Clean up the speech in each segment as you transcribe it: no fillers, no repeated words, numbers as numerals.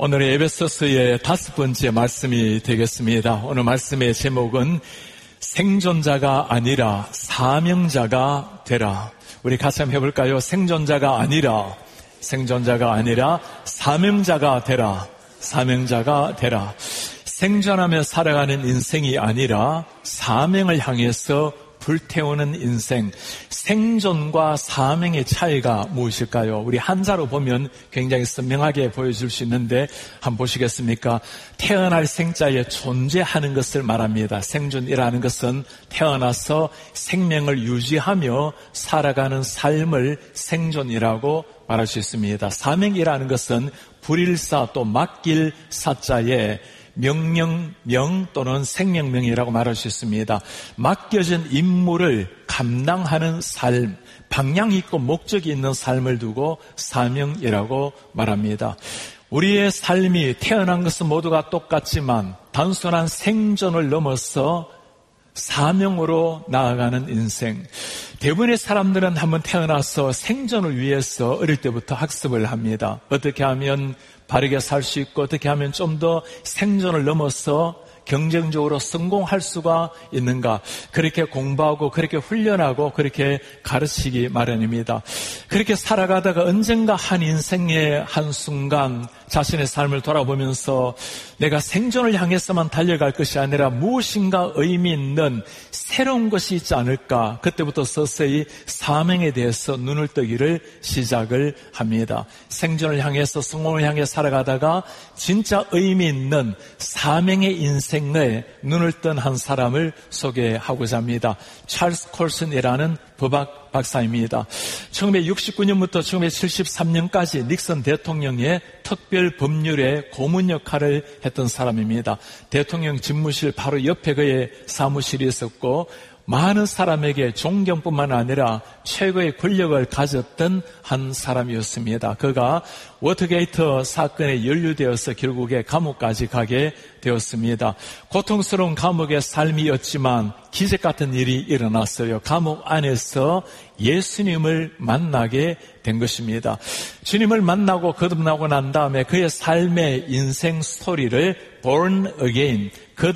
오늘의 에베소서의 5번째 말씀이 되겠습니다. 오늘 말씀의 제목은 생존자가 아니라 사명자가 되라. 우리 같이 한번 해볼까요? 생존자가 아니라 사명자가 되라. 사명자가 되라. 생존하며 살아가는 인생이 아니라 사명을 향해서 불태우는 인생. 생존과 사명의 차이가 무엇일까요? 우리 한자로 보면 굉장히 선명하게 보여줄 수 있는데 한번 보시겠습니까? 태어날 생자에 존재하는 것을 말합니다. 생존이라는 것은 태어나서 생명을 유지하며 살아가는 삶을 생존이라고 말할 수 있습니다. 사명이라는 것은 불일사 또 맡길 사자에 명령명 또는 생명명이라고 말할 수 있습니다. 맡겨진 임무를 감당하는 삶, 방향 있고 목적이 있는 삶을 두고 사명이라고 말합니다. 우리의 삶이 태어난 것은 모두가 똑같지만 단순한 생존을 넘어서 사명으로 나아가는 인생. 대부분의 사람들은 한번 태어나서 생존을 위해서 어릴 때부터 학습을 합니다. 어떻게 하면 바르게 살 수 있고 어떻게 하면 좀 더 생존을 넘어서 경쟁적으로 성공할 수가 있는가. 그렇게 공부하고 그렇게 훈련하고 그렇게 가르치기 마련입니다. 그렇게 살아가다가 언젠가 한 인생의 한순간 자신의 삶을 돌아보면서 내가 생존을 향해서만 달려갈 것이 아니라 무엇인가 의미 있는 새로운 것이 있지 않을까. 그때부터 서서히 사명에 대해서 눈을 뜨기를 시작을 합니다. 생존을 향해서 성공을 향해 살아가다가 진짜 의미 있는 사명의 인생에 눈을 뜬 한 사람을 소개하고자 합니다. 찰스 콜슨이라는 법학 박사입니다. 1969년부터 1973년까지 닉슨 대통령의 특별 법률의 고문 역할을 했던 사람입니다. 대통령 집무실 바로 옆에 그의 사무실이 있었고 많은 사람에게 존경뿐만 아니라 최고의 권력을 가졌던 한 사람이었습니다. 그가 워터게이트 사건에 연루되어서 결국에 감옥까지 가게 되었습니다. 고통스러운 감옥의 삶이었지만 기적 같은 일이 일어났어요. 감옥 안에서 예수님을 만나게 된 것입니다. 주님을 만나고 거듭나고 난 다음에 그의 삶의 인생 스토리를 Born Again,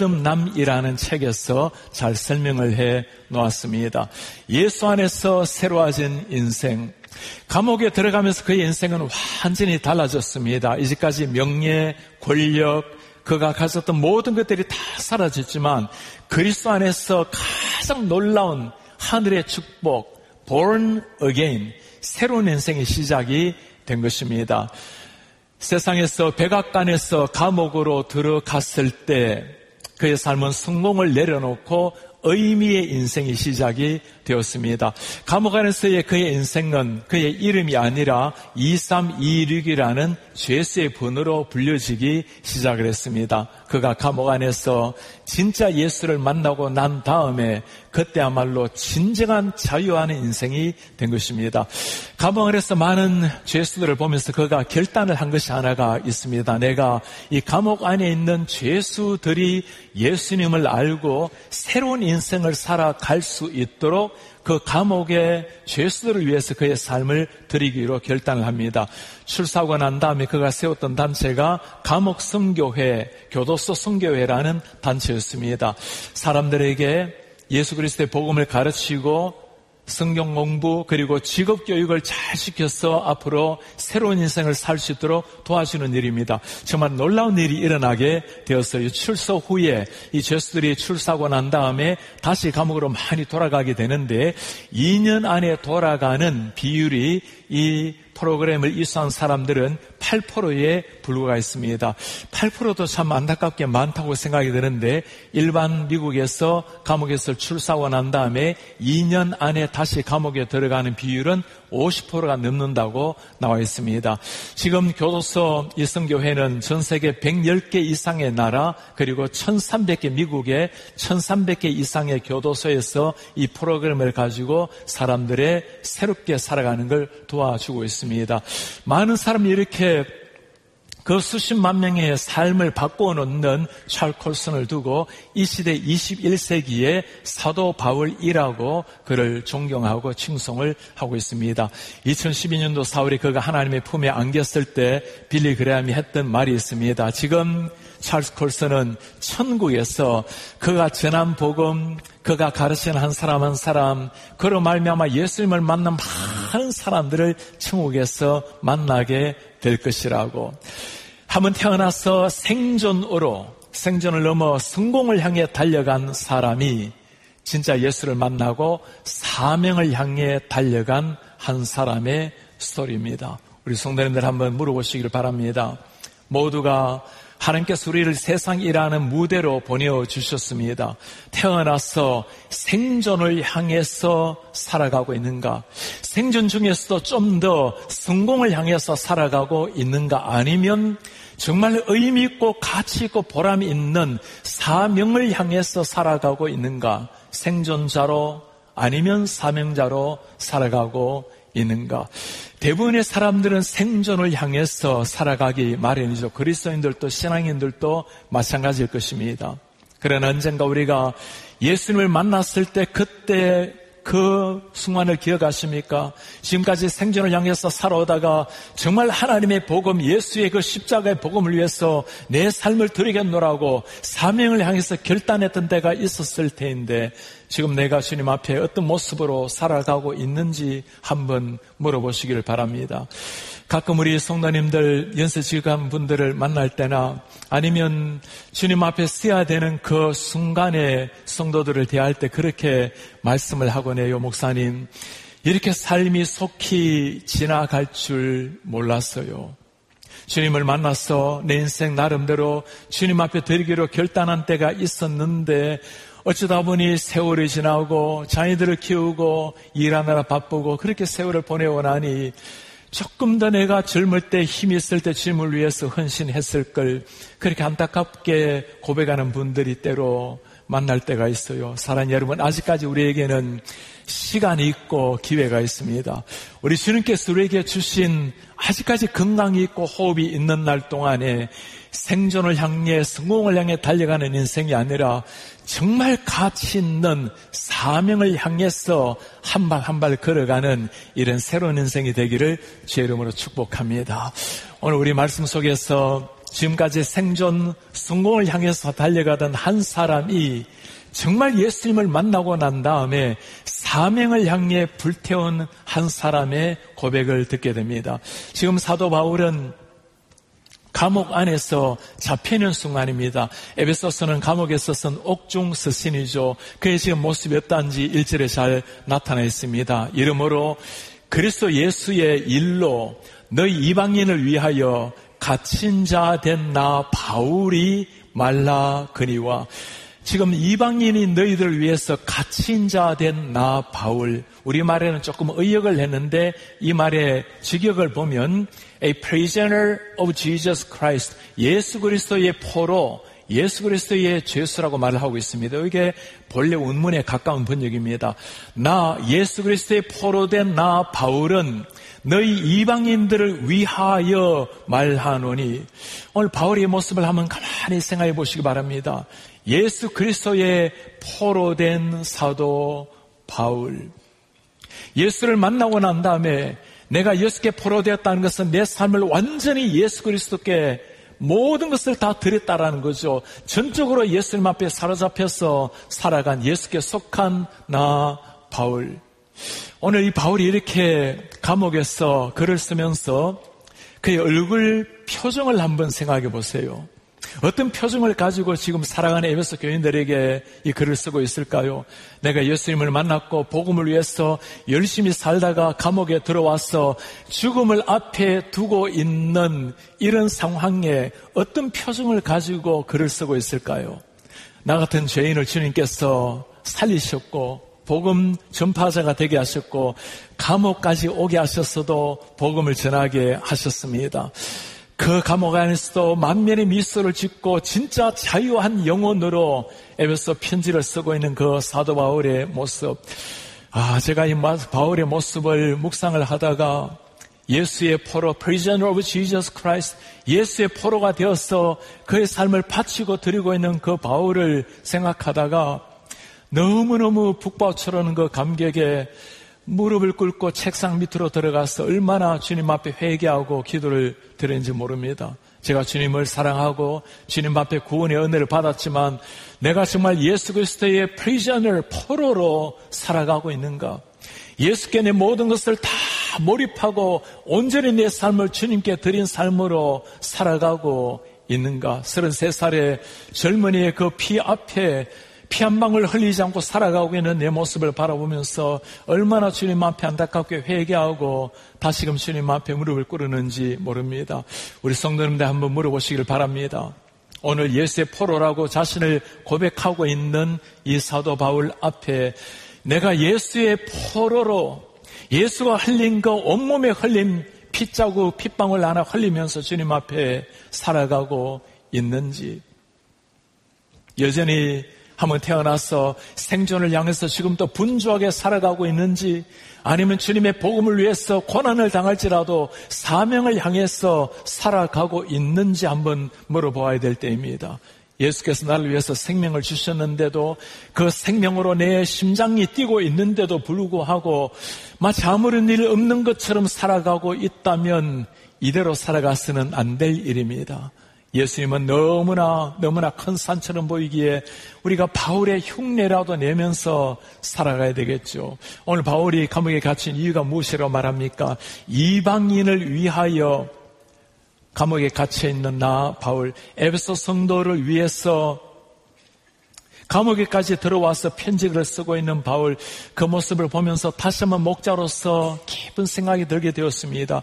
거듭남이라는 책에서 잘 설명을 해 놓았습니다. 예수 안에서 새로워진 인생. 감옥에 들어가면서 그의 인생은 완전히 달라졌습니다. 이제까지 명예, 권력, 그가 가졌던 모든 것들이 다 사라졌지만 그리스도 안에서 가장 놀라운 하늘의 축복, Born Again, 새로운 인생의 시작이 된 것입니다. 세상에서 백악관에서 감옥으로 들어갔을 때 그의 삶은 성공을 내려놓고 의미의 인생이 시작이 되었습니다. 감옥 안에서의 그의 인생은 그의 이름이 아니라 2326이라는 죄수의 번호로 불려지기 시작을 했습니다. 그가 감옥 안에서 진짜 예수를 만나고 난 다음에 그때야말로 진정한 자유하는 인생이 된 것입니다. 감옥 안에서 많은 죄수들을 보면서 그가 결단을 한 것이 하나가 있습니다. 내가 이 감옥 안에 있는 죄수들이 예수님을 알고 새로운 인생을 살아갈 수 있도록 그 감옥의 죄수들을 위해서 그의 삶을 드리기로 결단을 합니다. 출소하고 난 다음에 그가 세웠던 단체가 감옥 선교회, 교도소 선교회라는 단체였습니다. 사람들에게 예수 그리스도의 복음을 가르치고 성경 공부 그리고 직업 교육을 잘 시켜서 앞으로 새로운 인생을 살 수 있도록 도와주는 일입니다. 정말 놀라운 일이 일어나게 되었어요. 출소 후에 이 죄수들이 출소하고 난 다음에 다시 감옥으로 많이 돌아가게 되는데 2년 안에 돌아가는 비율이 이 프로그램을 이수한 사람들은 8%에 불과했습니다. 8%도 참 안타깝게 많다고 생각이 드는데 일반 미국에서 감옥에서 출소하고 난 다음에 2년 안에 다시 감옥에 들어가는 비율은 50%가 넘는다고 나와 있습니다. 지금 교도소 이성교회는 전 세계 110개 이상의 나라 그리고 1300개 미국의 1300개 이상의 교도소에서 이 프로그램을 가지고 사람들의 새롭게 살아가는 걸 도와주고 있습니다. 많은 사람이 이렇게 그 수십만 명의 삶을 바꾸어 놓는 찰스 콜슨을 두고 이 시대 21세기의 사도 바울이라고 그를 존경하고 칭송을 하고 있습니다. 2012년도 4월에 그가 하나님의 품에 안겼을 때 빌리 그레함이 했던 말이 있습니다. 지금 찰스 콜슨은 천국에서 그가 전한 복음, 그가 가르치는 한 사람 그로 말미암아 예수님을 만난 많은 사람들을 천국에서 만나게 될 것이라고. 한번 태어나서 생존을 넘어 성공을 향해 달려간 사람이 진짜 예수를 만나고 사명을 향해 달려간 한 사람의 스토리입니다. 우리 성도님들 한번 물어보시기를 바랍니다. 모두가 하나님께서 우리를 세상이라는 무대로 보내주셨습니다. 태어나서 생존을 향해서 살아가고 있는가? 생존 중에서도 좀 더 성공을 향해서 살아가고 있는가? 아니면 정말 의미 있고 가치 있고 보람이 있는 사명을 향해서 살아가고 있는가? 생존자로 아니면 사명자로 살아가고 있는가? 대부분의 사람들은 생존을 향해서 살아가기 마련이죠. 그리스도인들도 신앙인들도 마찬가지일 것입니다. 그러나 언젠가 우리가 예수님을 만났을 때 그때 그 순간을 기억하십니까? 지금까지 생존을 향해서 살아오다가 정말 하나님의 복음, 예수의 그 십자가의 복음을 위해서 내 삶을 드리겠노라고 사명을 향해서 결단했던 때가 있었을 텐데 지금 내가 주님 앞에 어떤 모습으로 살아가고 있는지 한번 물어보시기를 바랍니다. 가끔 우리 성도님들 연세지간 분들을 만날 때나 아니면 주님 앞에 서야 되는 그 순간에 성도들을 대할 때 그렇게 말씀을 하곤 해요. 목사님, 이렇게 삶이 속히 지나갈 줄 몰랐어요. 주님을 만나서 내 인생 나름대로 주님 앞에 드리기로 결단한 때가 있었는데 어쩌다 보니 세월이 지나고 자녀들을 키우고 일하느라 바쁘고 그렇게 세월을 보내고 나니 조금 더 내가 젊을 때 힘이 있을 때 주님을 위해서 헌신했을 걸 그렇게 안타깝게 고백하는 분들이 때로 만날 때가 있어요. 사랑하는 여러분, 아직까지 우리에게는 시간이 있고 기회가 있습니다. 우리 주님께서 우리에게 주신 아직까지 건강이 있고 호흡이 있는 날 동안에 생존을 향해 성공을 향해 달려가는 인생이 아니라 정말 가치 있는 사명을 향해서 한 발 한 발 걸어가는 이런 새로운 인생이 되기를 주의 이름으로 축복합니다. 오늘 우리 말씀 속에서 지금까지 생존 성공을 향해서 달려가던 한 사람이 정말 예수님을 만나고 난 다음에 사명을 향해 불태운 한 사람의 고백을 듣게 됩니다. 지금 사도 바울은 감옥 안에서 잡혀있는 순간입니다. 에베소서는 감옥에서 쓴 옥중 서신이죠. 그의 지금 모습이 어떤지 1절에 잘 나타나 있습니다. 이러므로 그리스도 예수의 일로 너희 이방인을 위하여 갇힌 자 된 나 바울이 말라거니와. 지금 이방인이 너희들을 위해서 갇힌 자 된 나 바울, 우리말에는 조금 의역을 했는데 이 말의 직역을 보면 A prisoner of Jesus Christ, 예수 그리스도의 포로, 예수 그리스도의 죄수라고 말을 하고 있습니다. 이게 본래 원문에 가까운 번역입니다. 나 예수 그리스도의 포로 된 나 바울은 너희 이방인들을 위하여 말하노니. 오늘 바울의 모습을 한번 가만히 생각해 보시기 바랍니다. 예수 그리스도의 포로 된 사도 바울, 예수를 만나고 난 다음에 내가 예수께 포로 되었다는 것은 내 삶을 완전히 예수 그리스도께 모든 것을 다 드렸다라는 거죠. 전적으로 예수님 앞에 사로잡혀서 살아간 예수께 속한 나 바울. 오늘 이 바울이 이렇게 감옥에서 글을 쓰면서 그의 얼굴 표정을 한번 생각해 보세요. 어떤 표정을 가지고 지금 살아가는 에베소 교인들에게 이 글을 쓰고 있을까요? 내가 예수님을 만났고 복음을 위해서 열심히 살다가 감옥에 들어와서 죽음을 앞에 두고 있는 이런 상황에 어떤 표정을 가지고 글을 쓰고 있을까요? 나 같은 죄인을 주님께서 살리셨고 복음 전파자가 되게 하셨고 감옥까지 오게 하셨어도 복음을 전하게 하셨습니다. 그 감옥 안에서도 만면의 미소를 짓고 진짜 자유한 영혼으로 에베소 편지를 쓰고 있는 그 사도 바울의 모습. 제가 이 바울의 모습을 묵상을 하다가 예수의 포로, prisoner of Jesus Christ, 예수의 포로가 되어서 그의 삶을 바치고 드리고 있는 그 바울을 생각하다가 너무너무 북받쳐오는 그 감격에 무릎을 꿇고 책상 밑으로 들어가서 얼마나 주님 앞에 회개하고 기도를 드렸는지 모릅니다. 제가 주님을 사랑하고 주님 앞에 구원의 은혜를 받았지만 내가 정말 예수 그리스도의 prisoner, 포로로 살아가고 있는가? 예수께 내 모든 것을 다 몰입하고 온전히 내 삶을 주님께 드린 삶으로 살아가고 있는가? 33살의 젊은이의 그 피 앞에 피 한 방울 흘리지 않고 살아가고 있는 내 모습을 바라보면서 얼마나 주님 앞에 안타깝게 회개하고 다시금 주님 앞에 무릎을 꿇었는지 모릅니다. 우리 성도님들 한번 물어보시길 바랍니다. 오늘 예수의 포로라고 자신을 고백하고 있는 이 사도 바울 앞에 내가 예수의 포로로 예수가 흘린 그 온몸에 흘린 핏자국, 핏방울 하나 흘리면서 주님 앞에 살아가고 있는지, 여전히 한번 태어나서 생존을 향해서 지금도 분주하게 살아가고 있는지, 아니면 주님의 복음을 위해서 고난을 당할지라도 사명을 향해서 살아가고 있는지 한번 물어보아야 될 때입니다. 예수께서 나를 위해서 생명을 주셨는데도 그 생명으로 내 심장이 뛰고 있는데도 불구하고 마치 아무런 일 없는 것처럼 살아가고 있다면 이대로 살아가서는 안 될 일입니다. 예수님은 너무나 큰 산처럼 보이기에 우리가 바울의 흉내라도 내면서 살아가야 되겠죠. 오늘 바울이 감옥에 갇힌 이유가 무엇이라고 말합니까? 이방인을 위하여 감옥에 갇혀있는 나 바울, 에베소 성도를 위해서 감옥에까지 들어와서 편지를 쓰고 있는 바울, 그 모습을 보면서 다시 한번 목자로서 깊은 생각이 들게 되었습니다.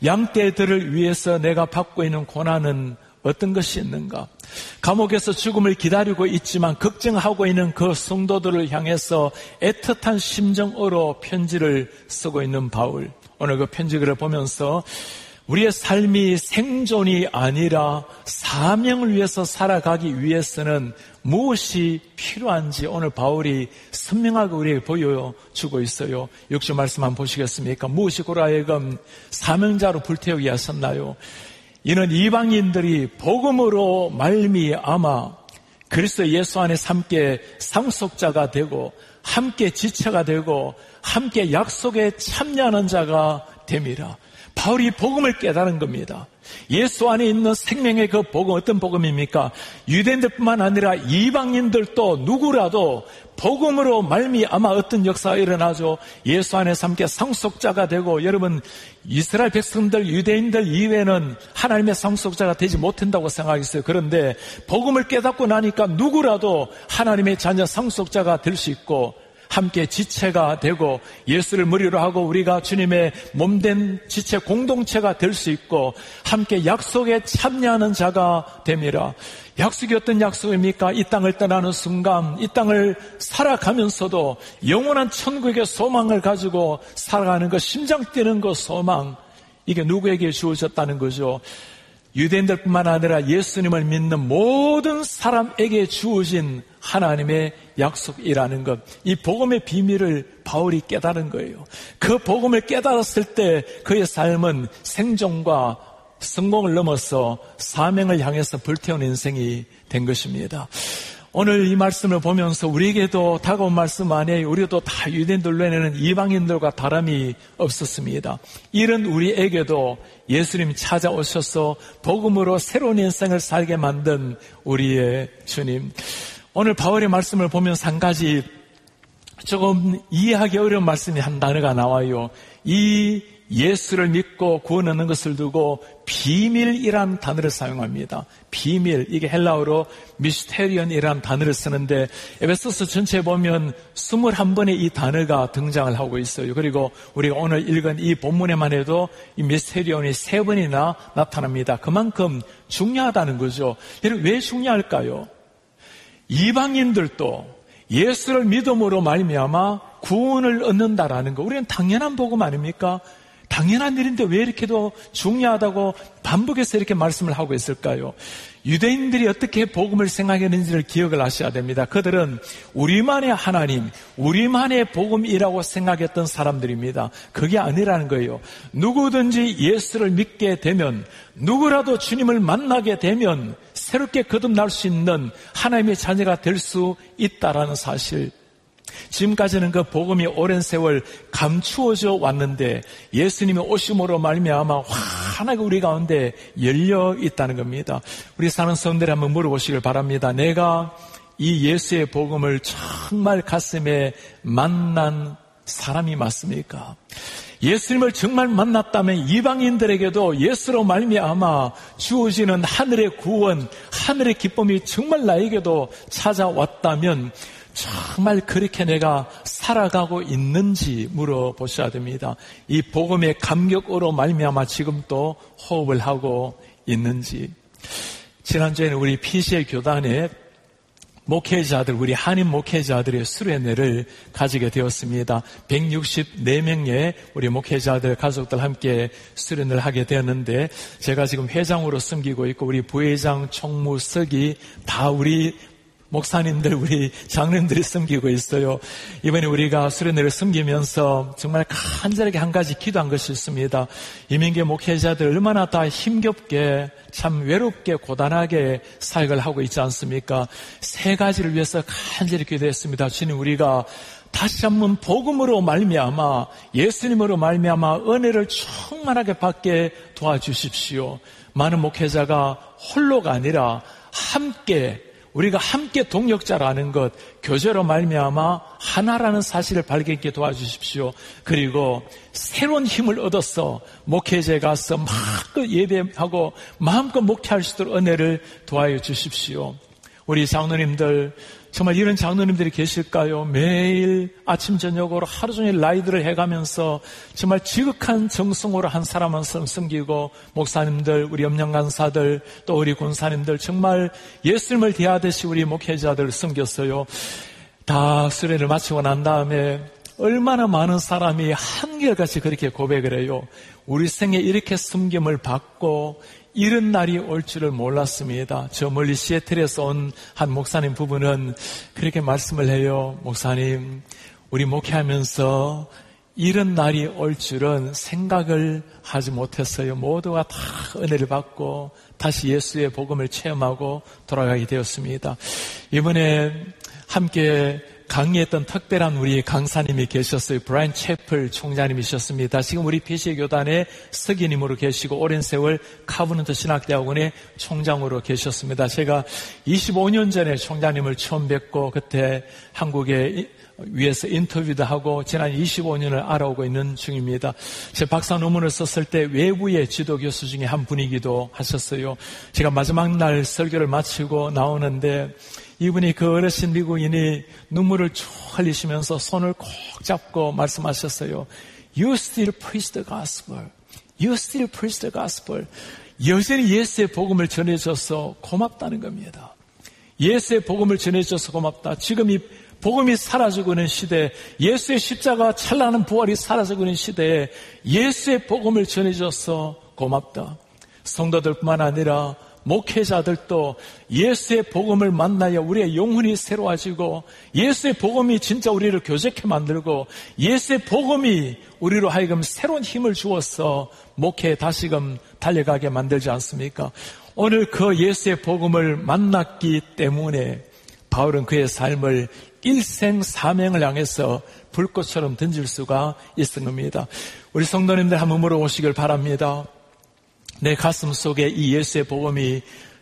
양떼들을 위해서 내가 받고 있는 고난은 어떤 것이 있는가? 감옥에서 죽음을 기다리고 있지만 걱정하고 있는 그 성도들을 향해서 애틋한 심정으로 편지를 쓰고 있는 바울, 오늘 그 편지글을 보면서 우리의 삶이 생존이 아니라 사명을 위해서 살아가기 위해서는 무엇이 필요한지 오늘 바울이 선명하게 우리에게 보여주고 있어요. 6절 말씀 한번 보시겠습니까? 무엇이 고라하여금 사명자로 불태우게 하셨나요? 이는 이방인들이 복음으로 말미암아 그리스도 예수 안에서 함께 상속자가 되고 함께 지체가 되고 함께 약속에 참여하는 자가 됨이라. 바울이 복음을 깨달은 겁니다. 예수 안에 있는 생명의 그 복음, 어떤 복음입니까? 유대인들뿐만 아니라 이방인들도 누구라도 복음으로 말미암아 어떤 역사가 일어나죠. 예수 안에서 함께 상속자가 되고, 여러분 이스라엘 백성들, 유대인들 이외에는 하나님의 상속자가 되지 못한다고 생각했어요. 그런데 복음을 깨닫고 나니까 누구라도 하나님의 자녀 상속자가 될 수 있고 함께 지체가 되고 예수를 머리로 하고 우리가 주님의 몸된 지체 공동체가 될 수 있고 함께 약속에 참여하는 자가 됨이라. 약속이 어떤 약속입니까? 이 땅을 떠나는 순간 이 땅을 살아가면서도 영원한 천국의 소망을 가지고 살아가는 것, 심장 뛰는 것 소망, 이게 누구에게 주어졌다는 거죠? 유대인들뿐만 아니라 예수님을 믿는 모든 사람에게 주어진 하나님의 약속이라는 것, 이 복음의 비밀을 바울이 깨달은 거예요. 그 복음을 깨달았을 때 그의 삶은 생존과 성공을 넘어서 사명을 향해서 불태우는 인생이 된 것입니다. 오늘 이 말씀을 보면서 우리에게도 다가온 말씀 안에 우리도 다 유대인들로는 이방인들과 다름이 없었습니다. 이런 우리에게도 예수님 찾아오셔서 복음으로 새로운 인생을 살게 만든 우리의 주님. 오늘 바울의 말씀을 보면서 한 가지 조금 이해하기 어려운 말씀이 한 단어가 나와요. 이 예수를 믿고 구원 얻는 것을 두고 비밀이란 단어를 사용합니다. 비밀, 이게 헬라어로 미스테리언이란 단어를 쓰는데 에베소서 전체에 보면 21번의 이 단어가 등장을 하고 있어요. 그리고 우리가 오늘 읽은 이 본문에만 해도 이 미스테리언이 3번이나 나타납니다. 그만큼 중요하다는 거죠. 여러분, 왜 중요할까요? 이방인들도 예수를 믿음으로 말미암아 구원을 얻는다라는 거, 우리는 당연한 복음 아닙니까? 당연한 일인데 왜 이렇게도 중요하다고 반복해서 이렇게 말씀을 하고 있을까요? 유대인들이 어떻게 복음을 생각했는지를 기억을 하셔야 됩니다. 그들은 우리만의 하나님, 우리만의 복음이라고 생각했던 사람들입니다. 그게 아니라는 거예요. 누구든지 예수를 믿게 되면, 누구라도 주님을 만나게 되면 새롭게 거듭날 수 있는 하나님의 자녀가 될 수 있다라는 사실. 지금까지는 그 복음이 오랜 세월 감추어져 왔는데 예수님이 오심으로 말미암아 환하게 우리 가운데 열려 있다는 겁니다. 우리 사는 성도들 한번 물어보시길 바랍니다. 내가 이 예수의 복음을 정말 가슴에 만난 사람이 맞습니까? 예수님을 정말 만났다면 이방인들에게도 예수로 말미암아 주어지는 하늘의 구원, 하늘의 기쁨이 정말 나에게도 찾아왔다면 정말 그렇게 내가 살아가고 있는지 물어보셔야 됩니다. 이 복음의 감격으로 말미암아 지금 또 호흡을 하고 있는지. 지난주에는 우리 PCA 교단에 목회자들, 우리 한인 목회자들의 수련회를 가지게 되었습니다. 164명의 우리 목회자들, 가족들 함께 수련을 하게 되었는데, 제가 지금 회장으로 섬기고 있고 우리 부회장, 총무석이 다 우리 목사님들, 우리 장로님들이 섬기고 있어요. 이번에 우리가 수련회를 섬기면서 정말 간절하게 한 가지 기도한 것이 있습니다. 이민계 목회자들 얼마나 다 힘겹게, 참 외롭게, 고단하게 사역을 하고 있지 않습니까? 세 가지를 위해서 간절히 기도했습니다. 주님, 우리가 다시 한번 복음으로 말미암아, 예수님으로 말미암아 은혜를 충만하게 받게 도와주십시오. 많은 목회자가 홀로가 아니라 함께, 우리가 함께 동역자라는 것, 교제로 말미암아 하나라는 사실을 발견하게 도와주십시오. 그리고 새로운 힘을 얻어서 목회제에 가서 마음껏 예배하고 마음껏 목회할 수 있도록 은혜를 도와여 주십시오. 우리 장로님들, 정말 이런 장로님들이 계실까요? 매일 아침 저녁으로 하루 종일 라이드를 해가면서 정말 지극한 정성으로 한 사람 한 사람 섬기고, 목사님들, 우리 염려간사들, 또 우리 군사님들 정말 예수님을 대하듯이 우리 목회자들 섬겼어요. 다 수련을 마치고 난 다음에 얼마나 많은 사람이 한결같이 그렇게 고백을 해요. 우리 생에 이렇게 섬김을 받고 이런 날이 올 줄을 몰랐습니다. 저 멀리 시애틀에서 온 한 목사님 부부는 그렇게 말씀을 해요. 목사님, 우리 목회하면서 이런 날이 올 줄은 생각을 하지 못했어요. 모두가 다 은혜를 받고 다시 예수의 복음을 체험하고 돌아가게 되었습니다. 이번에 함께 강의했던 특별한 우리 강사님이 계셨어요. 브라이언 채플 총장님이셨습니다. 지금 우리 PCA 교단의 서기님으로 계시고 오랜 세월 카브넌트 신학대학원의 총장으로 계셨습니다. 제가 25년 전에 총장님을 처음 뵙고 그때 한국에 위에서 인터뷰도 하고 지난 25년을 알아오고 있는 중입니다. 제 박사 논문을 썼을 때 외부의 지도 교수 중에 한 분이기도 하셨어요. 제가 마지막 날 설교를 마치고 나오는데 이분이, 그 어르신 미국인이 눈물을 쭉 흘리시면서 손을 꼭 잡고 말씀하셨어요. You still preach the gospel. You still preach the gospel. 여전히 예수의 복음을 전해줘서 고맙다는 겁니다. 예수의 복음을 전해줘서 고맙다. 지금 이 복음이 사라지고 있는 시대, 예수의 십자가 찬란한 부활이 사라지고 있는 시대에 예수의 복음을 전해줘서 고맙다. 성도들뿐만 아니라 목회자들도 예수의 복음을 만나야 우리의 영혼이 새로워지고, 예수의 복음이 진짜 우리를 교제케 만들고, 예수의 복음이 우리로 하여금 새로운 힘을 주어서 목회에 다시금 달려가게 만들지 않습니까? 오늘 그 예수의 복음을 만났기 때문에 바울은 그의 삶을 일생 사명을 향해서 불꽃처럼 던질 수가 있는 겁니다. 우리 성도님들 한번 물어보시길 바랍니다. 내 가슴 속에 이 예수의 복음이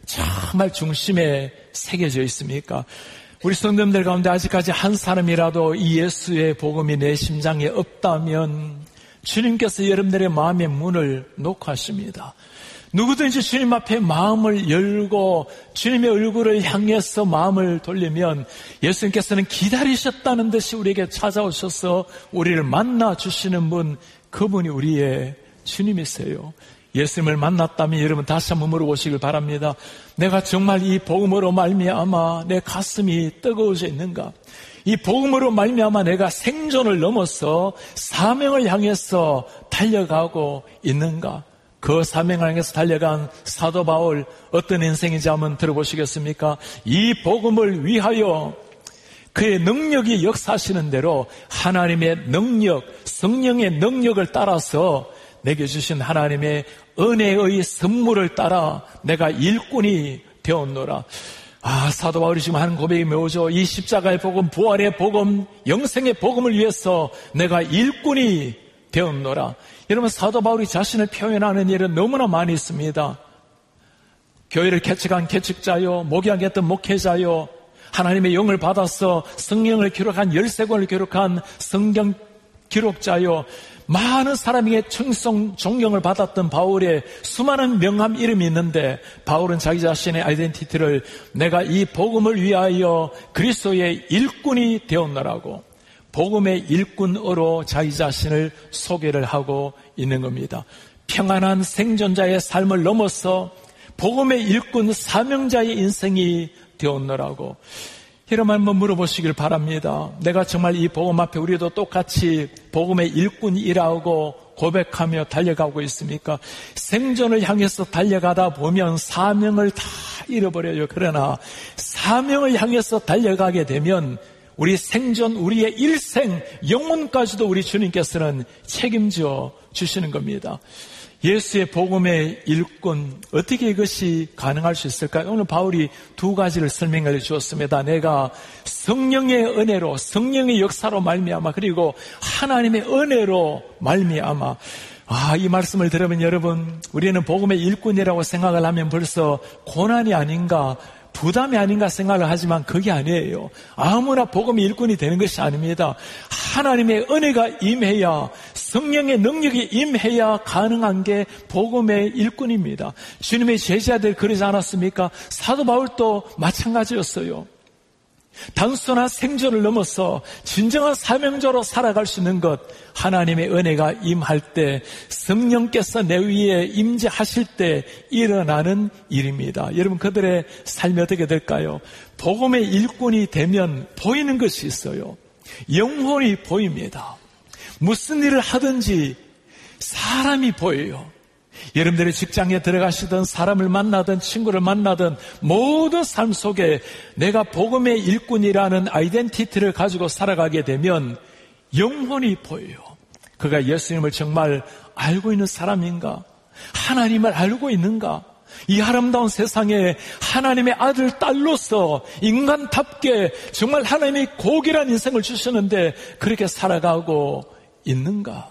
정말 중심에 새겨져 있습니까? 우리 성도님들 가운데 아직까지 한 사람이라도 이 예수의 복음이 내 심장에 없다면 주님께서 여러분들의 마음의 문을 놓고 하십니다. 누구든지 주님 앞에 마음을 열고 주님의 얼굴을 향해서 마음을 돌리면 예수님께서는 기다리셨다는 듯이 우리에게 찾아오셔서 우리를 만나 주시는 분, 그분이 우리의 주님이세요. 예수님을 만났다면 여러분 다시 한번 물어보시길 바랍니다. 내가 정말 이 복음으로 말미암아 내 가슴이 뜨거워져 있는가? 이 복음으로 말미암아 내가 생존을 넘어서 사명을 향해서 달려가고 있는가? 그 사명을 향해서 달려간 사도 바울 어떤 인생인지 한번 들어보시겠습니까? 이 복음을 위하여 그의 능력이 역사하시는 대로 하나님의 능력, 성령의 능력을 따라서 내게 주신 하나님의 은혜의 선물을 따라 내가 일꾼이 되었노라. 사도 바울이 지금 하는 고백이 뭐죠? 이 십자가의 복음, 부활의 복음, 영생의 복음을 위해서 내가 일꾼이 되었노라. 여러분, 사도 바울이 자신을 표현하는 일은 너무나 많이 있습니다. 교회를 개척한 개척자요, 목양했던 목회자요, 하나님의 영을 받아서 성경을 기록한 13권을 기록한 성경 기록자요, 많은 사람에게稱颂, 존경을 받았던 바울의 수많은 명함 이름이 있는데 바울은 자기 자신의 아이덴티티를 내가 이 복음을 위하여 그리스도의 일꾼이 되었노라고 복음의 일꾼으로 자기 자신을 소개를 하고 있는 겁니다. 평안한 생존자의 삶을 넘어서 복음의 일꾼 사명자의 인생이 되었노라고. 여러분 한번 물어보시길 바랍니다. 내가 정말 이 복음 앞에 우리도 똑같이 복음의 일꾼이라고 고백하며 달려가고 있습니까? 생존을 향해서 달려가다 보면 사명을 다 잃어버려요. 그러나 사명을 향해서 달려가게 되면 우리 생존, 우리의 일생, 영혼까지도 우리 주님께서는 책임져 주시는 겁니다. 예수의 복음의 일꾼, 어떻게 이것이 가능할 수 있을까요? 오늘 바울이 두 가지를 설명해 주었습니다. 내가 성령의 은혜로, 성령의 역사로 말미암아, 그리고 하나님의 은혜로 말미암아. 이 말씀을 들으면 여러분, 우리는 복음의 일꾼이라고 생각을 하면 벌써 고난이 아닌가, 부담이 아닌가 생각을 하지만 그게 아니에요. 아무나 복음의 일꾼이 되는 것이 아닙니다. 하나님의 은혜가 임해야, 성령의 능력이 임해야 가능한 게 복음의 일꾼입니다. 주님의 제자들 그러지 않았습니까? 사도 바울도 마찬가지였어요. 단순한 생존을 넘어서 진정한 사명자로 살아갈 수 있는 것, 하나님의 은혜가 임할 때, 성령께서 내 위에 임재하실 때 일어나는 일입니다. 여러분, 그들의 삶이 어떻게 될까요? 복음의 일꾼이 되면 보이는 것이 있어요. 영혼이 보입니다. 무슨 일을 하든지 사람이 보여요. 여러분들의 직장에 들어가시든 사람을 만나든 친구를 만나든 모든 삶 속에 내가 복음의 일꾼이라는 아이덴티티를 가지고 살아가게 되면 영혼이 보여요. 그가 예수님을 정말 알고 있는 사람인가? 하나님을 알고 있는가? 이 아름다운 세상에 하나님의 아들, 딸로서 인간답게 정말 하나님이 고귀한 인생을 주셨는데 그렇게 살아가고 있는가?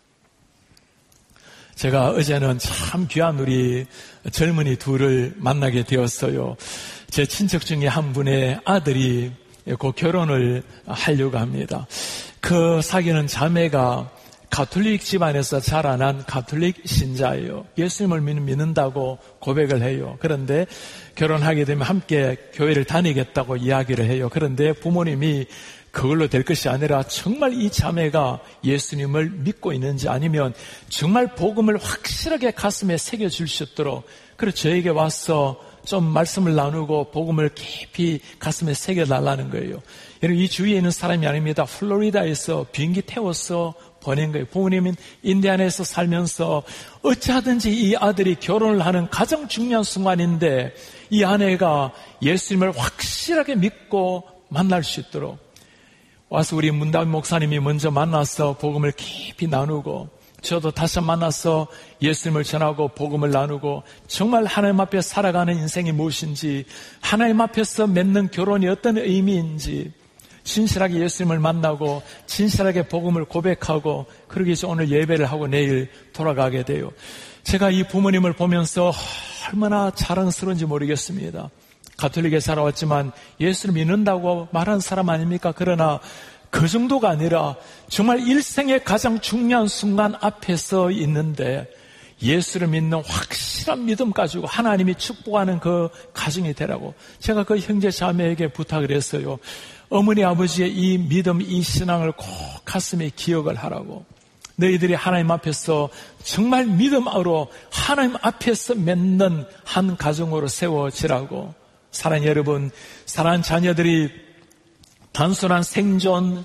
제가 어제는 참 귀한 우리 젊은이 둘을 만나게 되었어요. 제 친척 중에 한 분의 아들이 곧 결혼을 하려고 합니다. 그 사귀는 자매가 가톨릭 집안에서 자라난 가톨릭 신자예요. 예수님을 믿는다고 고백을 해요. 그런데 결혼하게 되면 함께 교회를 다니겠다고 이야기를 해요. 그런데 부모님이 그걸로 될 것이 아니라 정말 이 자매가 예수님을 믿고 있는지 아니면 정말 복음을 확실하게 가슴에 새겨줄 수 있도록 그래서 저에게 와서 좀 말씀을 나누고 복음을 깊이 가슴에 새겨달라는 거예요. 여러분, 이 주위에 있는 사람이 아닙니다. 플로리다에서 비행기 태워서 보낸 거예요. 부모님은 인디애나에서 살면서 어찌하든지 이 아들이 결혼을 하는 가장 중요한 순간인데 이 아내가 예수님을 확실하게 믿고 만날 수 있도록 와서 우리 문담 목사님이 먼저 만나서 복음을 깊이 나누고 저도 다시 만나서 예수님을 전하고 복음을 나누고 정말 하나님 앞에 살아가는 인생이 무엇인지 하나님 앞에서 맺는 결혼이 어떤 의미인지 진실하게 예수님을 만나고 진실하게 복음을 고백하고 그러기 위해서 오늘 예배를 하고 내일 돌아가게 돼요. 제가 이 부모님을 보면서 얼마나 자랑스러운지 모르겠습니다. 가톨릭에 살아왔지만 예수를 믿는다고 말하는 사람 아닙니까? 그러나 그 정도가 아니라 정말 일생의 가장 중요한 순간 앞에 서 있는데 예수를 믿는 확실한 믿음 가지고 하나님이 축복하는 그 가정이 되라고 제가 그 형제 자매에게 부탁을 했어요. 어머니 아버지의 이 믿음, 이 신앙을 꼭 가슴에 기억을 하라고. 너희들이 하나님 앞에서 정말 믿음으로 하나님 앞에서 맺는 한 가정으로 세워지라고. 사랑하는 여러분, 사랑하는 자녀들이 단순한 생존,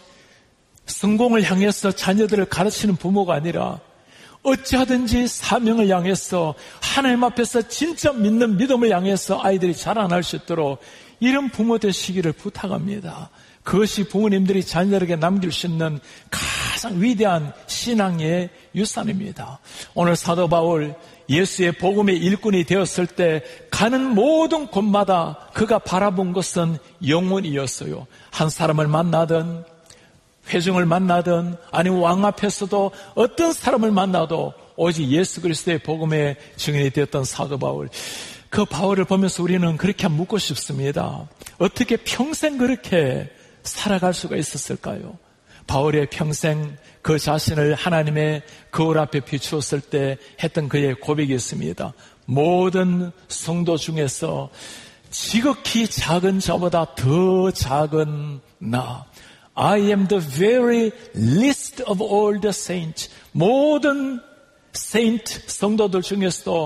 성공을 향해서 자녀들을 가르치는 부모가 아니라 어찌하든지 사명을 향해서 하나님 앞에서 진짜 믿는 믿음을 향해서 아이들이 자라날 수 있도록 이런 부모 되시기를 부탁합니다. 그것이 부모님들이 자녀들에게 남길 수 있는 가장 위대한 신앙의 유산입니다. 오늘 사도 바울 예수의 복음의 일꾼이 되었을 때 가는 모든 곳마다 그가 바라본 것은 영혼이었어요. 한 사람을 만나든 회중을 만나든 아니면 왕 앞에서도 어떤 사람을 만나도 오직 예수 그리스도의 복음의 증인이 되었던 사도 바울. 그 바울을 보면서 우리는 그렇게 묻고 싶습니다. 어떻게 평생 그렇게 살아갈 수가 있었을까요? 바울의 평생 그 자신을 하나님의 거울 앞에 비추었을 때 했던 그의 고백이 있습니다. 모든 성도 중에서 지극히 작은 자보다 더 작은 나. I am the very least of all the saints. 모든 saint 성도들 중에서도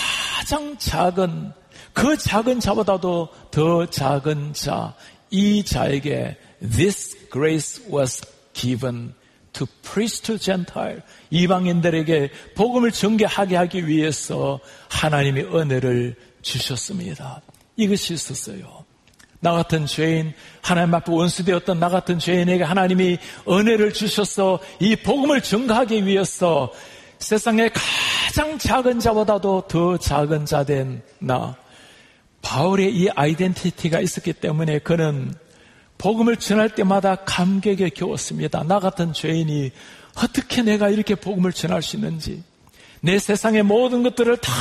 가장 작은 그 작은 자보다도 더 작은 자, 이 자에게 this grace was given to preach to Gentile. 이방인들에게 복음을 전개하게 하기 위해서 하나님이 은혜를 주셨습니다. 이것이 있었어요. 나 같은 죄인, 하나님 앞에 원수되었던 나 같은 죄인에게 하나님이 은혜를 주셔서 이 복음을 전가하기 위해서 세상의 가장 작은 자보다도 더 작은 자 된 나. 바울의 이 아이덴티티가 있었기 때문에 그는 복음을 전할 때마다 감격에 겨웠습니다. 나 같은 죄인이 어떻게 내가 이렇게 복음을 전할 수 있는지, 내 세상의 모든 것들을 다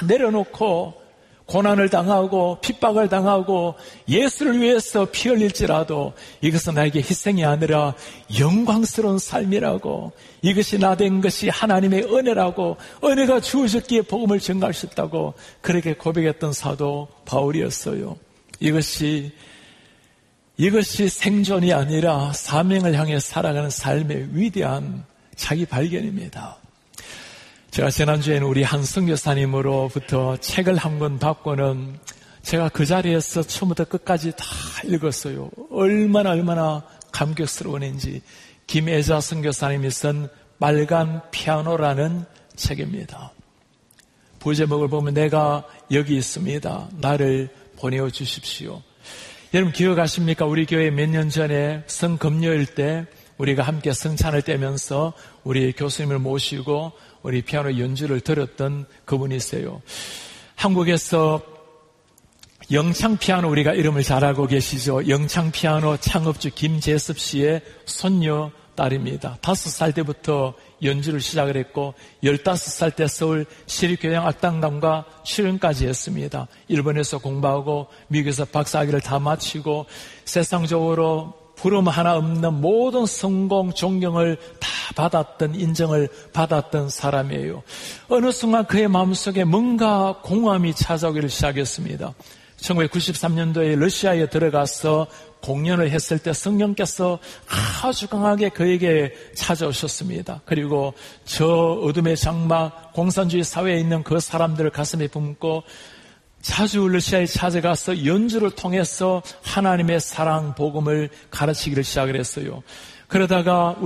내려놓고 고난을 당하고 핍박을 당하고 예수를 위해서 피 흘릴지라도 이것은 나에게 희생이 아니라 영광스러운 삶이라고, 이것이 나 된 것이 하나님의 은혜라고, 은혜가 주어졌기에 복음을 전가할 수 있다고 그렇게 고백했던 사도 바울이었어요. 이것이 생존이 아니라 사명을 향해 살아가는 삶의 위대한 자기 발견입니다. 제가 지난주에는 우리 한 선교사님으로부터 책을 한 권 받고는 제가 그 자리에서 처음부터 끝까지 다 읽었어요. 얼마나 감격스러운지. 김애자 선교사님이 쓴 빨간 피아노라는 책입니다. 부제목을 보면 내가 여기 있습니다. 나를 보내어 주십시오. 여러분 기억하십니까? 우리 교회 몇 년 전에 성금요일 때 우리가 함께 성찬을 떼면서 우리 교수님을 모시고 우리 피아노 연주를 들었던 그분이세요. 한국에서 영창 피아노, 우리가 이름을 잘 알고 계시죠? 영창 피아노 창업주 김재섭 씨의 손녀 딸입니다. 5살 때부터 연주를 시작을 했고 15살 때 서울 시립교양 악단감과 출연까지 했습니다. 일본에서 공부하고 미국에서 박사학위를 다 마치고 세상적으로 부름 하나 없는 모든 성공, 존경을 다 받았던, 인정을 받았던 사람이에요. 어느 순간 그의 마음속에 뭔가 공허함이 찾아오기를 시작했습니다. 1993년도에 러시아에 들어가서 공연을 했을 때 성령께서 아주 강하게 그에게 찾아오셨습니다. 그리고 저 어둠의 장막, 공산주의 사회에 있는 그 사람들을 가슴에 품고 자주 러시아에 찾아가서 연주를 통해서 하나님의 사랑, 복음을 가르치기를 시작을 했어요. 그러다가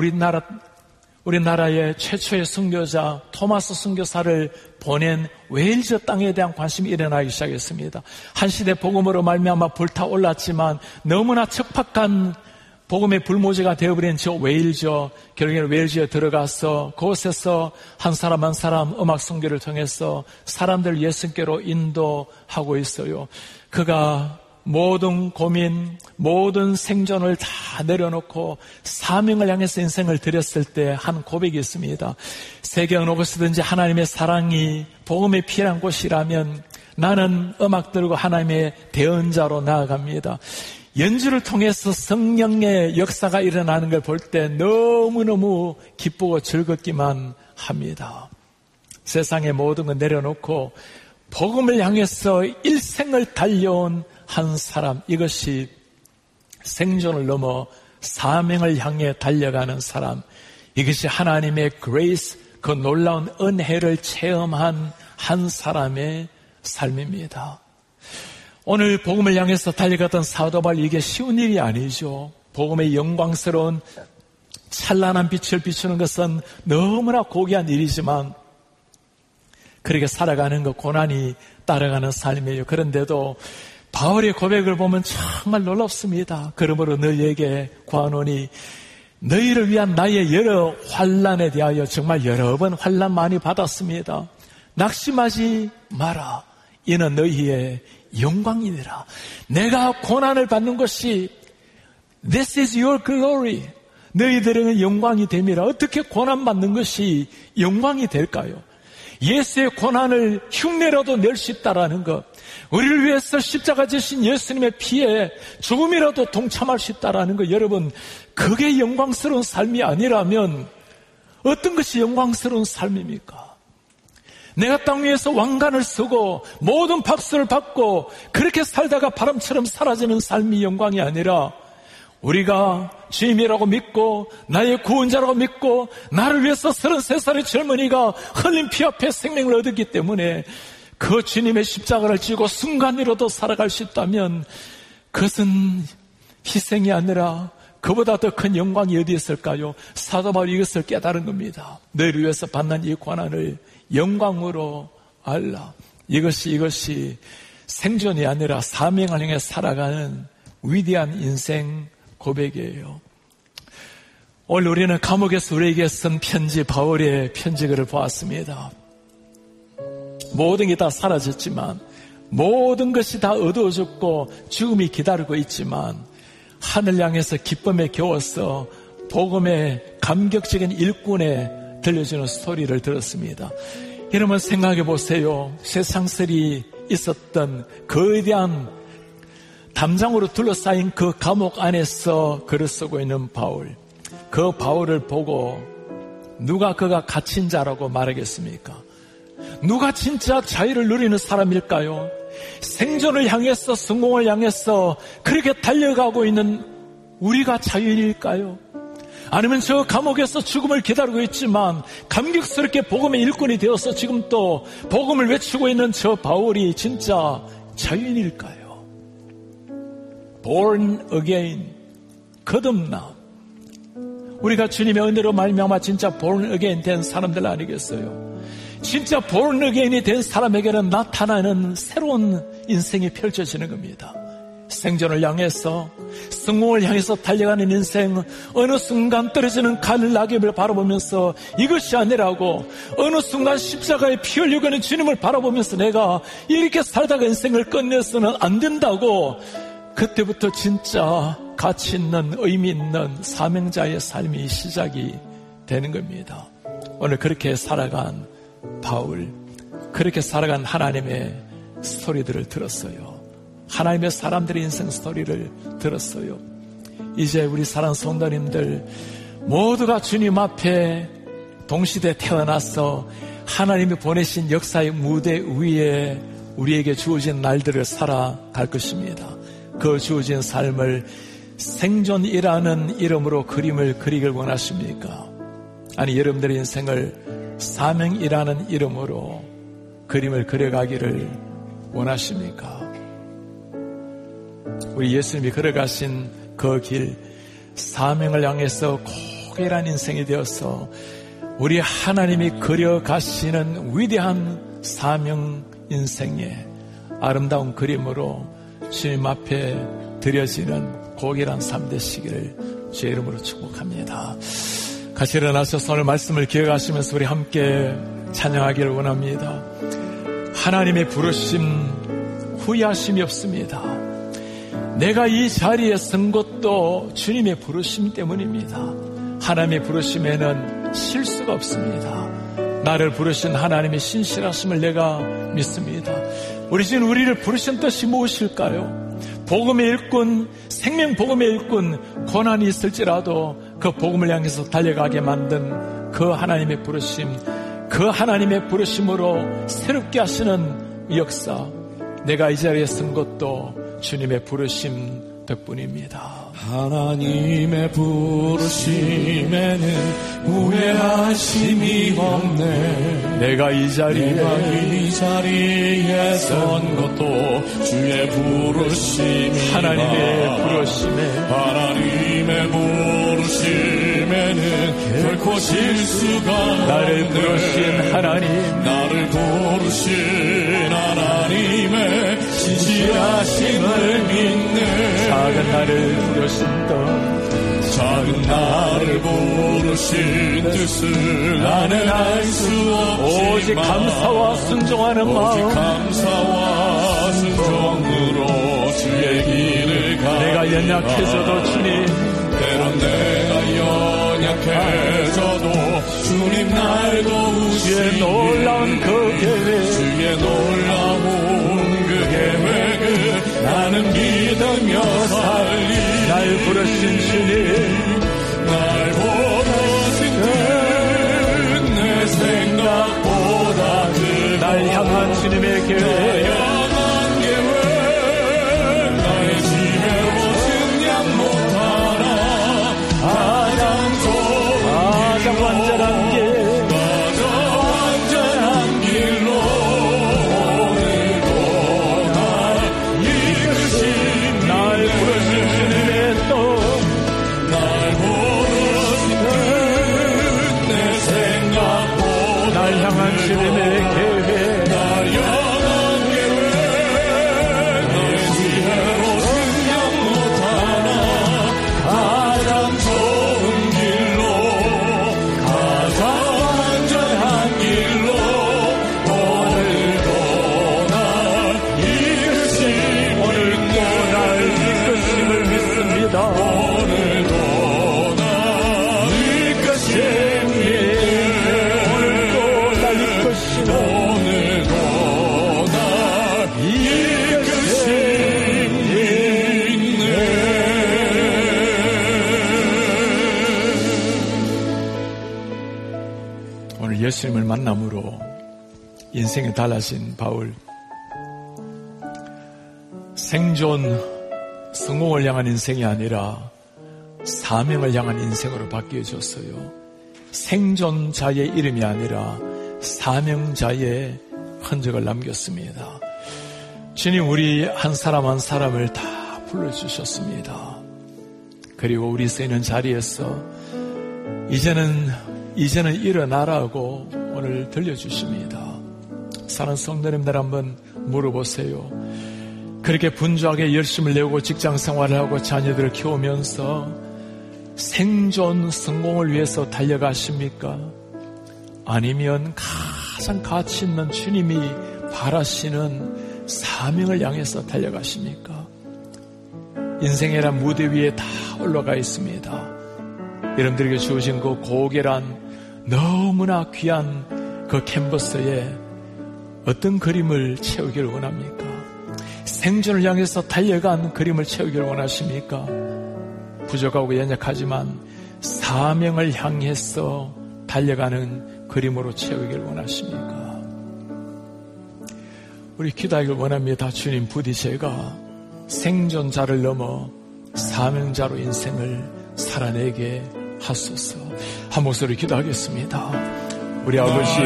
우리나라의 최초의 선교자 토마스 선교사를 보낸 웨일즈 땅에 대한 관심이 일어나기 시작했습니다. 한시대 복음으로 말미암아 불타올랐지만 너무나 척박한 복음의 불모지가 되어버린 저 웨일즈, 결국에는 웨일즈에 들어가서 그곳에서 한 사람 한 사람 음악 선교를 통해서 사람들 예수께로 인도하고 있어요. 그가 모든 고민, 모든 생존을 다 내려놓고 사명을 향해서 인생을 드렸을 때 한 고백이 있습니다. 세계 어느 곳이든지 하나님의 사랑이 복음의 필요한 곳이라면 나는 음악 들고 하나님의 대언자로 나아갑니다. 연주를 통해서 성령의 역사가 일어나는 걸 볼 때 너무너무 기쁘고 즐겁기만 합니다. 세상의 모든 걸 내려놓고 복음을 향해서 일생을 달려온 한 사람, 이것이 생존을 넘어 사명을 향해 달려가는 사람, 이것이 하나님의 그레이스, 그 놀라운 은혜를 체험한 한 사람의 삶입니다. 오늘 복음을 향해서 달려갔던 사도 바울, 이게 쉬운 일이 아니죠. 복음의 영광스러운 찬란한 빛을 비추는 것은 너무나 고귀한 일이지만 그렇게 살아가는 것, 고난이 따라가는 삶이에요. 그런데도 바울의 고백을 보면 정말 놀랍습니다. 그러므로 너희에게 구하노니 너희를 위한 나의 여러 환난에 대하여 정말 여러 번 환난 많이 받았습니다. 낙심하지 마라. 이는 너희의 영광이니라. 내가 고난을 받는 것이 This is your glory. 너희들에게 영광이 됨이라. 어떻게 고난받는 것이 영광이 될까요? 예수의 고난을 흉내라도 낼 수 있다라는 것, 우리를 위해서 십자가 지신 예수님의 피에 조금이라도 동참할 수 있다라는 것, 여러분, 그게 영광스러운 삶이 아니라면 어떤 것이 영광스러운 삶입니까? 내가 땅 위에서 왕관을 쓰고 모든 박수를 받고 그렇게 살다가 바람처럼 사라지는 삶이 영광이 아니라 우리가 주님이라고 믿고 나의 구원자라고 믿고 나를 위해서 33살의 젊은이가 흘린 피 앞에 생명을 얻었기 때문에 그 주님의 십자가를 지고 순간이라도 살아갈 수 있다면 그것은 희생이 아니라 그보다 더 큰 영광이 어디 있을까요? 사도 바울이 이것을 깨달은 겁니다. 너희를 위해서 받는 이 고난을 영광으로 알라. 이것이 생존이 아니라 사명을 향해 살아가는 위대한 인생 고백이에요. 오늘 우리는 감옥에서 우리에게 쓴 편지, 바울의 편지글을 보았습니다. 모든 게 다 사라졌지만, 모든 것이 다 어두워졌고 죽음이 기다리고 있지만 하늘 향해서 기쁨에 겨워서 복음의 감격적인 일꾼에 들려주는 스토리를 들었습니다. 여러분 생각해 보세요. 세상설이 있었던 거대한 담장으로 둘러싸인 그 감옥 안에서 글을 쓰고 있는 바울. 그 바울을 보고 누가 그가 갇힌 자라고 말하겠습니까? 누가 진짜 자유를 누리는 사람일까요? 생존을 향해서, 성공을 향해서 그렇게 달려가고 있는 우리가 자유인일까요? 아니면 저 감옥에서 죽음을 기다리고 있지만 감격스럽게 복음의 일꾼이 되어서 지금 또 복음을 외치고 있는 저 바울이 진짜 자유인일까요? Born again, 거듭남. 우리가 주님의 은혜로 말미암아 진짜 born again 된 사람들 아니겠어요? 진짜 born again이 된 사람에게는 나타나는 새로운 인생이 펼쳐지는 겁니다. 생존을 향해서, 성공을 향해서 달려가는 인생, 어느 순간 떨어지는 가늘 낙엽을 바라보면서 이것이 아니라고, 어느 순간 십자가에 피 흘리고 있는 주님을 바라보면서 내가 이렇게 살다가 인생을 끝내서는 안 된다고, 그때부터 진짜 가치 있는, 의미 있는 사명자의 삶이 시작이 되는 겁니다. 오늘 그렇게 살아간 바울, 그렇게 살아간 하나님의 스토리들을 들었어요. 하나님의 사람들의 인생 스토리를 들었어요. 이제 우리 사랑하는 성도님들 모두가 주님 앞에 동시대에 태어나서 하나님이 보내신 역사의 무대 위에 우리에게 주어진 날들을 살아갈 것입니다. 그 주어진 삶을 생존이라는 이름으로 그림을 그리길 원하십니까? 아니, 여러분들의 인생을 사명이라는 이름으로 그림을 그려가기를 원하십니까? 우리 예수님이 걸어가신 그 길, 사명을 향해서 고결한 인생이 되어서 우리 하나님이 그려가시는 위대한 사명 인생의 아름다운 그림으로 주님 앞에 드려지는 고결한 삶 되시기를 주의 이름으로 축복합니다. 같이 일어나셔서 오늘 말씀을 기억하시면서 우리 함께 찬양하기를 원합니다. 하나님의 부르심 후회하심이 없습니다. 내가 이 자리에 선 것도 주님의 부르심 때문입니다. 하나님의 부르심에는 실수가 없습니다. 나를 부르신 하나님의 신실하심을 내가 믿습니다. 우리 지금 우리를 부르신 뜻이 무엇일까요? 복음의 일꾼, 생명 복음의 일꾼, 고난이 있을지라도 그 복음을 향해서 달려가게 만든 그 하나님의 부르심, 그 하나님의 부르심으로 새롭게 하시는 역사, 내가 이 자리에 선 것도 주님의 부르심 고백뿐입니다. 하나님의 부르심에는 후회하심이 없네. 내가 이 자리에 선 것도 주의 부르심이다. 하나님의 부르심에는 결코 실수가 나를 부르신 하나님의 진실하심을 믿네. 작은 나를 부르신 뜻을 나는 알 수 없지만 오직 감사와 순종으로 주의 길을 가. 내가 연약해져도 주님, 때론 내가 연약해져도 주님 날 도우시니 주의 놀라운 그 계획을 나는 믿으며 살리. 날 부르신 주님, 내 생각보다 날 향한 주님의 계획, 나의 지혜로 승량 못하나. 가장 완전한 길로 오늘도 날 이끄신 날 부르신 주님의 또 날 부르신 내 생각보다 날 향한 주님의 계획, 내 지혜로 승량 못하나. 가장 좋은 길로, 가장 완전한 길로 오늘도 날 이끄심을 믿습니다. 오늘도 날 오늘 예수님을 만남으로 인생이 달라진 바울, 생존, 성공을 향한 인생이 아니라 사명을 향한 인생으로 바뀌어졌어요. 생존자의 이름이 아니라 사명자의 흔적을 남겼습니다. 주님, 우리 한 사람 한 사람을 다 불러주셨습니다. 그리고 우리 서 있는 자리에서 이제는 일어나라고 오늘 들려주십니다. 사는 성도님들 한번 물어보세요. 그렇게 분주하게 열심을 내고 직장 생활을 하고 자녀들을 키우면서 생존 성공을 위해서 달려가십니까? 아니면 가장 가치 있는 주님이 바라시는 사명을 향해서 달려가십니까? 인생이란 무대 위에 다 올라가 있습니다. 여러분들에게 주어진 그 고결한 너무나 귀한 그 캔버스에 어떤 그림을 채우기를 원합니까? 생존을 향해서 달려간 그림을 채우기를 원하십니까? 부족하고 연약하지만 사명을 향해서 달려가는 그림으로 채우기를 원하십니까? 우리 기도하기를 원합니다. 주님, 부디 제가 생존자를 넘어 사명자로 인생을 살아내게 하소서. 한 목소리 기도하겠습니다. 우리 아버지,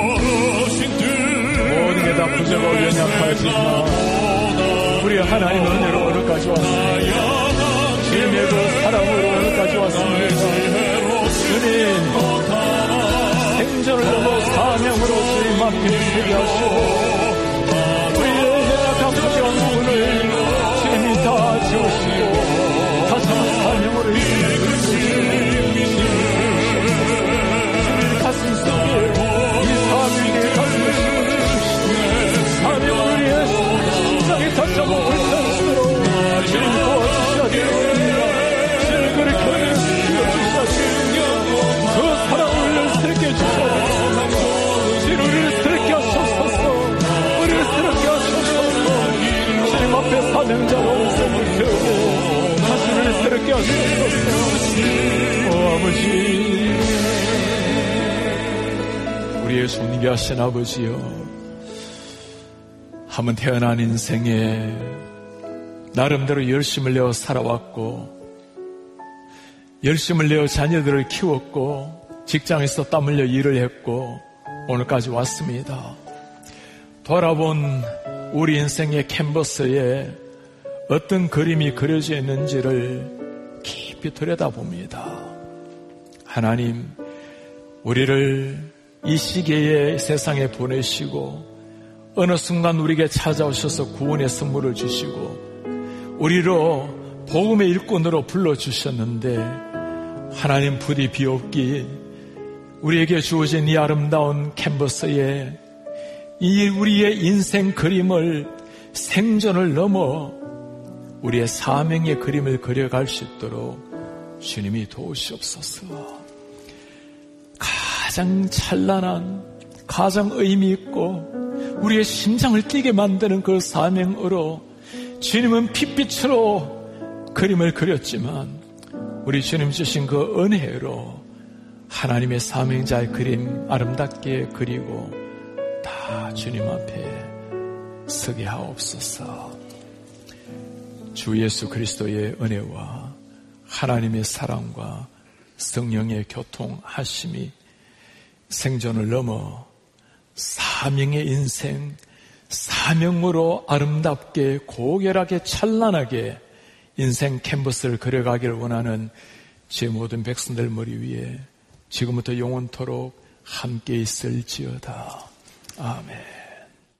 모든 게 다 부족하고 연약하지만 우리 하나님 은혜로 오늘까지 왔습니다. 주님의 그 사랑으로 오늘까지 왔습니다. 주님, 생존을 넘어 사명으로 주님 앞에 서게 하시고 우리의 연약한 부족한 부분을 주님이 다 지우시고 다시 사명으로 가슴 속에 이 사명의 가슴을 심어주시고 사명을 위해 심장이 다시 한번 불타오시도록 주님 도와주셔야 되겠습니다. 주님 그렇게 지어주셔야 됩니다. 그 사랑을 새롭게 주셔서 주님 우리를 새롭게 하셔서 우리를 새롭게 하셔서 주님 앞에 사명자로 인생을 세우고 가슴을 새롭게 하셔서 아버지, 우리의 존귀하신 아버지여, 한번 태어난 인생에 나름대로 열심을 내어 살아왔고, 열심을 내어 자녀들을 키웠고, 직장에서 땀 흘려 일을 했고, 오늘까지 왔습니다. 돌아본 우리 인생의 캔버스에 어떤 그림이 그려져 있는지를 깊이 들여다봅니다. 하나님, 우리를 이 시기에 세상에 보내시고 어느 순간 우리에게 찾아오셔서 구원의 선물을 주시고 우리로 복음의 일꾼으로 불러주셨는데, 하나님 부디 비옵기 우리에게 주어진 이 아름다운 캔버스에 이 우리의 인생 그림을, 생전을 넘어 우리의 사명의 그림을 그려갈 수 있도록 주님이 도우시옵소서. 가장 찬란한, 가장 의미 있고 우리의 심장을 뛰게 만드는 그 사명으로 주님은 핏빛으로 그림을 그렸지만, 우리 주님 주신 그 은혜로 하나님의 사명자의 그림 아름답게 그리고 다 주님 앞에 서게 하옵소서. 주 예수 그리스도의 은혜와 하나님의 사랑과 성령의 교통하심이 생존을 넘어 사명의 인생, 사명으로 아름답게 고결하게 찬란하게 인생 캔버스를 그려가기를 원하는 제 모든 백성들 머리 위에 지금부터 영원토록 함께 있을지어다. 아멘.